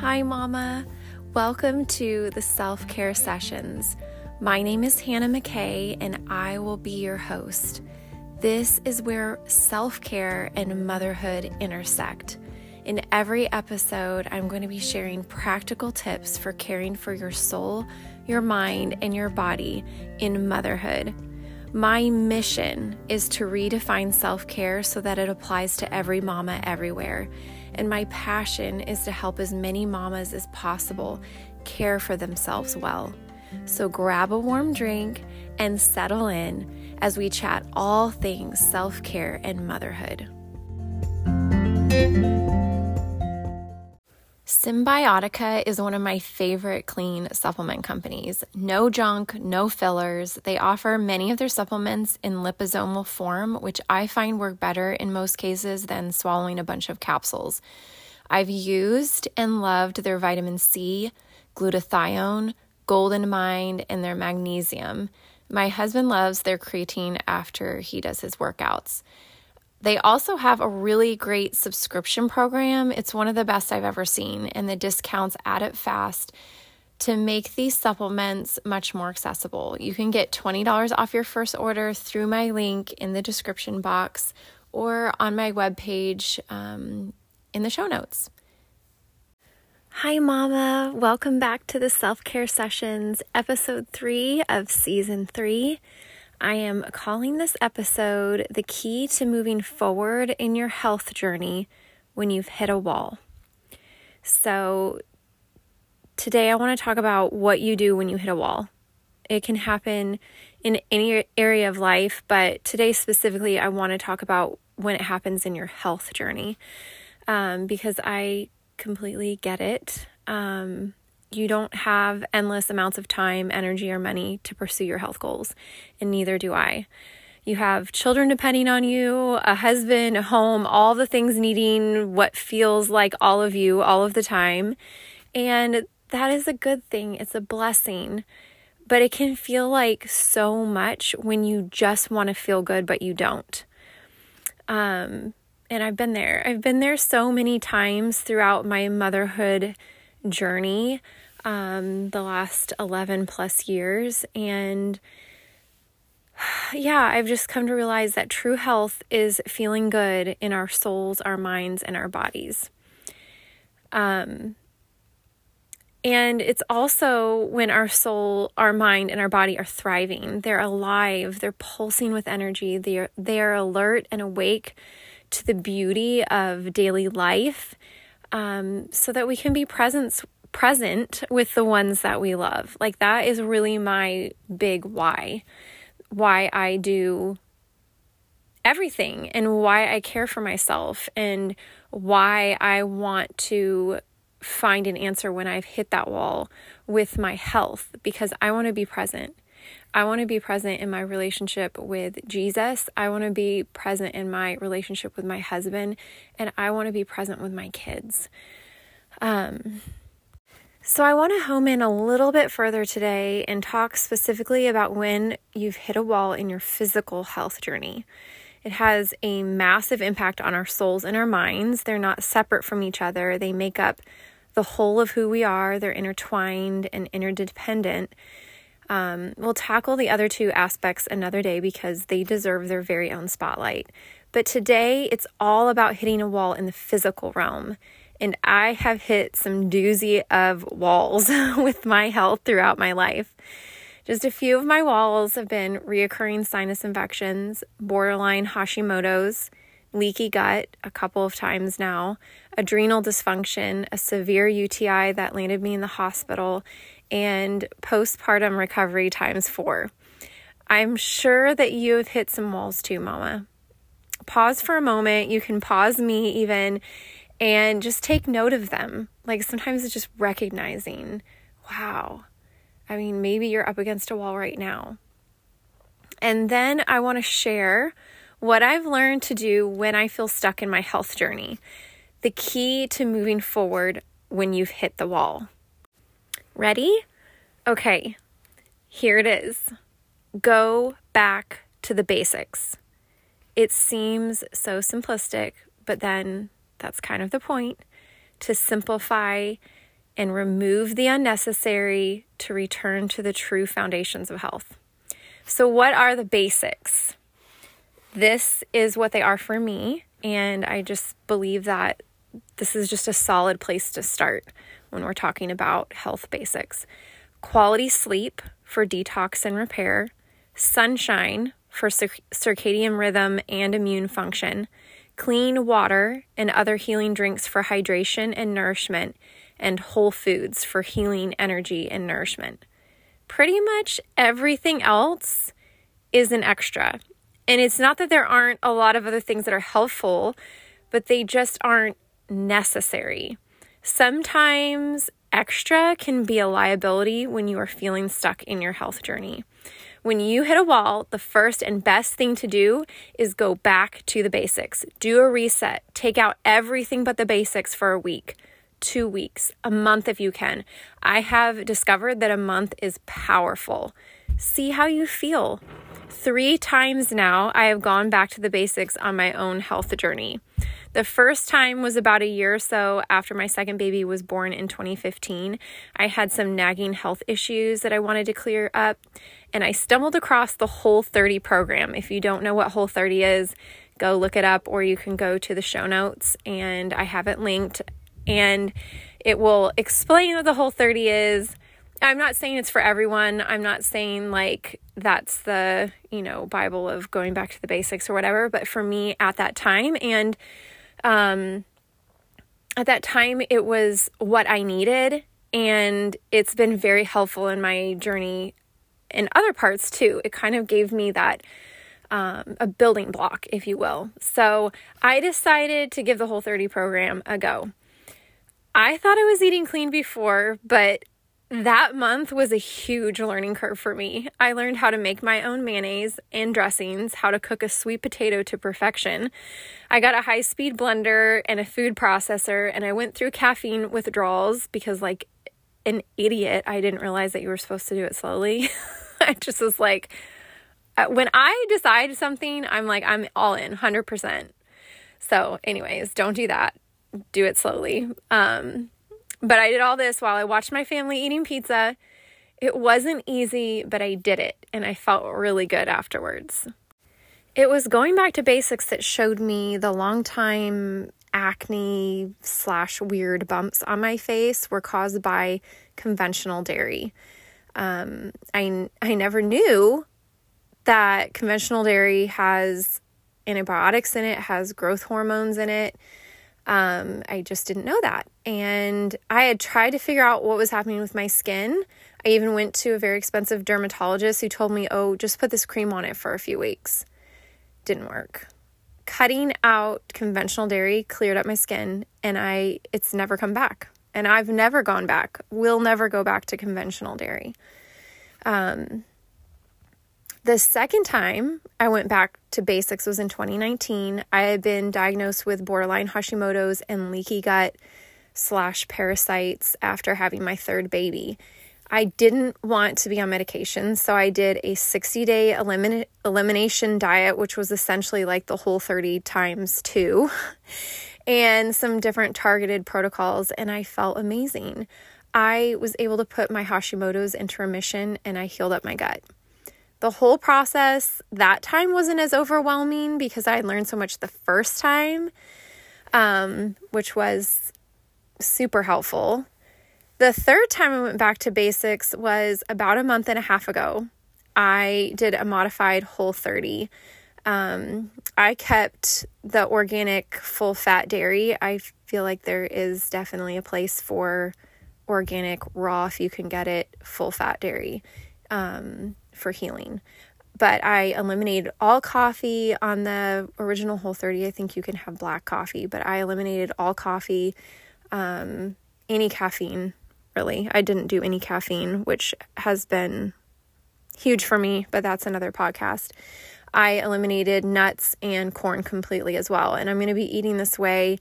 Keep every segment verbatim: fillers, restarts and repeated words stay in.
Hi, Mama. Welcome to the Self-Care Sessions. My name is Hannah McKay, and I will be your host. This is where self-care and motherhood intersect. In every episode, I'm going to be sharing practical tips for caring for your soul, your mind, and your body in motherhood. My mission is to redefine self-care so that it applies to every mama everywhere. And my passion is to help as many mamas as possible care for themselves well. So grab a warm drink and settle in as we chat all things self-care and motherhood. Cymbiotika is one of my favorite clean supplement companies. No junk, no fillers. They offer many of their supplements in liposomal form, which I find work better in most cases than swallowing a bunch of capsules. I've used and loved their vitamin C, glutathione, Golden Mind, and their magnesium. My husband loves their creatine after he does his workouts. They also have a really great subscription program. It's one of the best I've ever seen, and the discounts add it fast to make these supplements much more accessible. You can get twenty dollars off your first order through my link in the description box or on my webpage um, in the show notes. Hi, Mama. Welcome back to the Self-Care Sessions, episode three of season three. I am calling this episode The Key to Moving Forward in Your Health Journey When You've Hit a Wall. So today I want to talk about what you do when you hit a wall. It can happen in any area of life, but today specifically I want to talk about when it happens in your health journey um, because I completely get it. Um, You don't have endless amounts of time, energy, or money to pursue your health goals, and neither do I. You have children depending on you, a husband, a home, all the things needing what feels like all of you all of the time, and that is a good thing. It's a blessing, but it can feel like so much when you just want to feel good, but you don't. Um, and I've been there. I've been there so many times throughout my motherhood journey, um, the last eleven plus years. And yeah, I've just come to realize that true health is feeling good in our souls, our minds, and our bodies. Um, and it's also when our soul, our mind, and our body are thriving. They're alive. They're pulsing with energy. They're, they're alert and awake to the beauty of daily life. Um, so that we can be present, present with the ones that we love. Like that is really my big why, why I do everything and why I care for myself and why I want to find an answer when I've hit that wall with my health, because I want to be present. I want to be present in my relationship with Jesus. I want to be present in my relationship with my husband, and I want to be present with my kids. Um, so I want to home in a little bit further today and talk specifically about when you've hit a wall in your physical health journey. It has a massive impact on our souls and our minds. They're not separate from each other. They make up the whole of who we are. They're intertwined and interdependent. Um, we'll tackle the other two aspects another day because they deserve their very own spotlight. But today, it's all about hitting a wall in the physical realm. And I have hit some doozy of walls with my health throughout my life. Just a few of my walls have been reoccurring sinus infections, borderline Hashimoto's, leaky gut a couple of times now, adrenal dysfunction, a severe U T I that landed me in the hospital, and postpartum recovery times four. I'm sure that you have hit some walls too, Mama. Pause for a moment. You can pause me even and just take note of them. Like sometimes it's just recognizing, wow, I mean, maybe you're up against a wall right now. And then I want to share what I've learned to do when I feel stuck in my health journey. The key to moving forward when you've hit the wall. Ready? Okay, here it is. Go back to the basics. It seems so simplistic, but then that's kind of the point, to simplify and remove the unnecessary to return to the true foundations of health. So what are the basics? This is what they are for me, and I just believe that this is just a solid place to start when we're talking about health basics. Quality sleep for detox and repair, sunshine for cir- circadian rhythm and immune function, clean water and other healing drinks for hydration and nourishment, and whole foods for healing, energy, and nourishment. Pretty much everything else is an extra. And it's not that there aren't a lot of other things that are helpful, but they just aren't necessary. Sometimes extra can be a liability when you are feeling stuck in your health journey. When you hit a wall, the first and best thing to do is go back to the basics. Do a reset. Take out everything but the basics for a week, two weeks, a month if you can. I have discovered that a month is powerful. See how you feel. Three times now, I have gone back to the basics on my own health journey. The first time was about a year or so after my second baby was born in twenty fifteen. I had some nagging health issues that I wanted to clear up, and I stumbled across the Whole thirty program. If you don't know what Whole thirty is, go look it up, or you can go to the show notes, and I have it linked, and it will explain what the Whole thirty is. I'm not saying it's for everyone. I'm not saying like that's the, you know, Bible of going back to the basics or whatever. But for me at that time, and um, at that time, it was what I needed. And it's been very helpful in my journey in other parts too. It kind of gave me that um, a building block, if you will. So I decided to give the Whole thirty program a go. I thought I was eating clean before, but that month was a huge learning curve for me. I learned how to make my own mayonnaise and dressings, how to cook a sweet potato to perfection. I got a high-speed blender and a food processor, and I went through caffeine withdrawals because, like an idiot, I didn't realize that you were supposed to do it slowly. I just was like, when I decide something, I'm like, I'm all in, one hundred percent. So anyways, don't do that. Do it slowly. Um... But I did all this while I watched my family eating pizza. It wasn't easy, but I did it, and I felt really good afterwards. It was going back to basics that showed me the long time acne slash weird bumps on my face were caused by conventional dairy. Um, I, I never knew that conventional dairy has antibiotics in it, has growth hormones in it. Um, I just didn't know that. And I had tried to figure out what was happening with my skin. I even went to a very expensive dermatologist who told me, oh, just put this cream on it for a few weeks. Didn't work. Cutting out conventional dairy cleared up my skin, and I it's never come back. And I've never gone back. Will never go back to conventional dairy. Um, The second time I went back to basics was in twenty nineteen. I had been diagnosed with borderline Hashimoto's and leaky gut slash parasites after having my third baby. I didn't want to be on medication, so I did a sixty-day elimin- elimination diet, which was essentially like the Whole thirty times two, and some different targeted protocols, and I felt amazing. I was able to put my Hashimoto's into remission, and I healed up my gut. The whole process that time wasn't as overwhelming because I had learned so much the first time, um, which was super helpful. The third time I went back to basics was about a month and a half ago. I did a modified Whole thirty. Um, I kept the organic full fat dairy. I feel like there is definitely a place for organic raw, if you can get it, full fat dairy. Um, for healing. But I eliminated all coffee on the original Whole thirty. I think you can have black coffee, but I eliminated all coffee, um, any caffeine, really. I didn't do any caffeine, which has been huge for me, but that's another podcast. I eliminated nuts and corn completely as well. And I'm going to be eating this way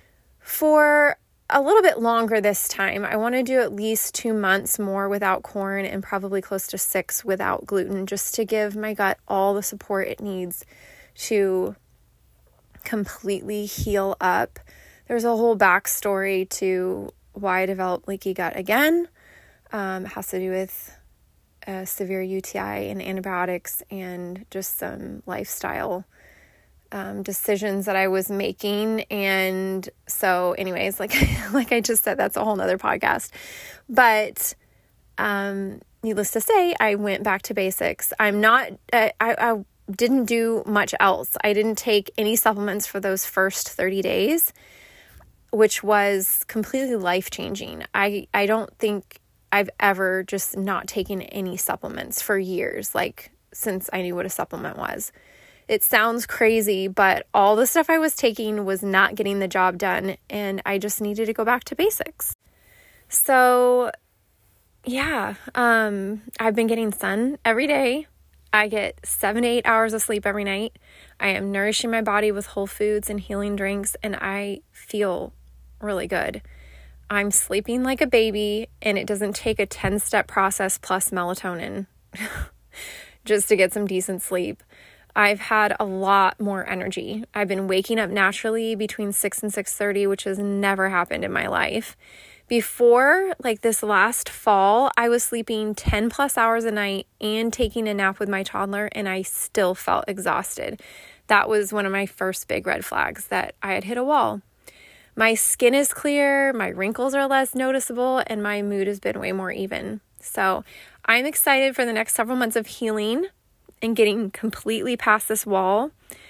for a little bit longer this time. I want to do at least two months more without corn and probably close to six without gluten, just to give my gut all the support it needs to completely heal up. There's a whole backstory to why I developed leaky gut again. Um, it has to do with a severe U T I and antibiotics and just some lifestyle um, decisions that I was making. And so anyways, like, like I just said, that's a whole nother podcast. But um, needless to say, I went back to basics. I'm not, uh, I, I didn't do much else. I didn't take any supplements for those first thirty days, which was completely life-changing. I, I don't think I've ever just not taken any supplements for years, like since I knew what a supplement was. It sounds crazy, but all the stuff I was taking was not getting the job done, and I just needed to go back to basics. So yeah, um, I've been getting sun every day. I get seven to eight hours of sleep every night. I am nourishing my body with whole foods and healing drinks, and I feel really good. I'm sleeping like a baby, and it doesn't take a ten-step process plus melatonin just to get some decent sleep. I've had a lot more energy. I've been waking up naturally between six and six thirty, which has never happened in my life. Before, like this last fall, I was sleeping ten plus hours a night and taking a nap with my toddler, and I still felt exhausted. That was one of my first big red flags that I had hit a wall. My skin is clear, my wrinkles are less noticeable, and my mood has been way more even. So I'm excited for the next several months of healing and getting completely past this wall.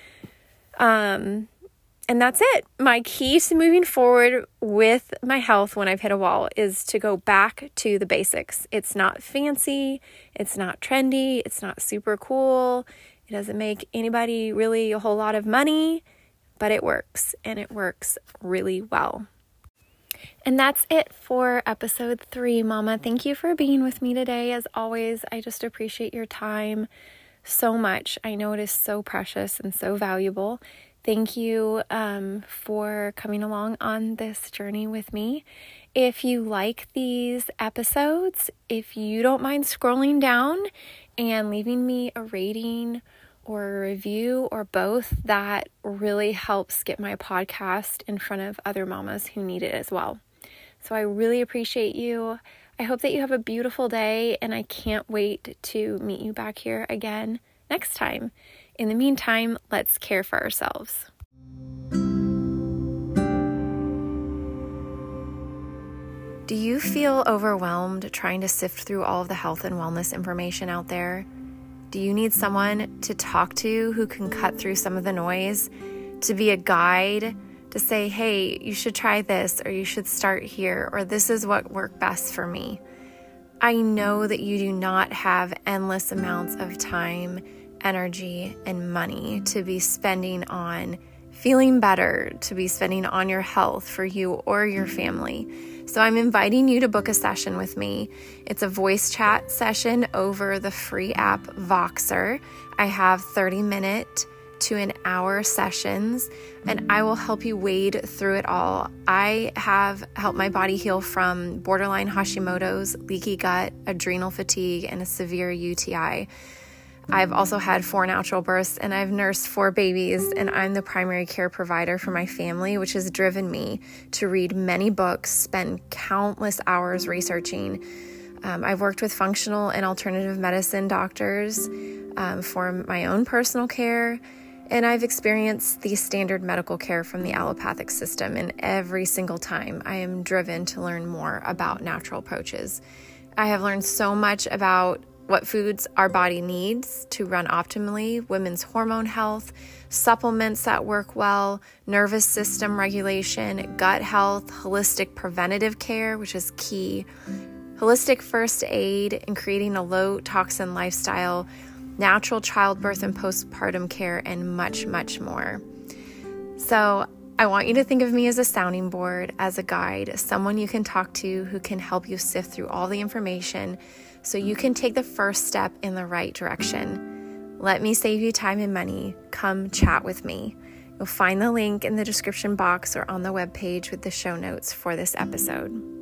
Um, and that's it. My key to moving forward with my health when I've hit a wall is to go back to the basics. It's not fancy. It's not trendy. It's not super cool. It doesn't make anybody really a whole lot of money, but it works, and it works really well. And that's it for episode three, Mama. Thank you for being with me today. As always, I just appreciate your time so much. I know it is so precious and so valuable. Thank you um, for coming along on this journey with me. If you like these episodes, if you don't mind scrolling down and leaving me a rating or a review or both, that really helps get my podcast in front of other mamas who need it as well. So I really appreciate you. I hope that you have a beautiful day, and I can't wait to meet you back here again next time. In the meantime, let's care for ourselves. Do you feel overwhelmed trying to sift through all of the health and wellness information out there? Do you need someone to talk to who can cut through some of the noise, to be a guide, to say, hey, you should try this, or you should start here, or this is what worked best for me? I know that you do not have endless amounts of time, energy, and money to be spending on feeling better, to be spending on your health for you or your family. So I'm inviting you to book a session with me. It's a voice chat session over the free app Voxer. I have thirty minute to an hour sessions, and I will help you wade through it all. I have helped my body heal from borderline Hashimoto's, leaky gut, adrenal fatigue, and a severe U T I. I've also had four natural births, and I've nursed four babies, and I'm the primary care provider for my family, which has driven me to read many books, spend countless hours researching. Um, I've worked with functional and alternative medicine doctors um, for my own personal care, and I've experienced the standard medical care from the allopathic system, and every single time I am driven to learn more about natural approaches. I have learned so much about what foods our body needs to run optimally, women's hormone health, supplements that work well, nervous system regulation, gut health, holistic preventative care, which is key, holistic first aid, and creating a low toxin lifestyle, natural childbirth and postpartum care, and much, much more. So I want you to think of me as a sounding board, as a guide, someone you can talk to who can help you sift through all the information so you can take the first step in the right direction. Let me save you time and money. Come chat with me. You'll find the link in the description box or on the webpage with the show notes for this episode.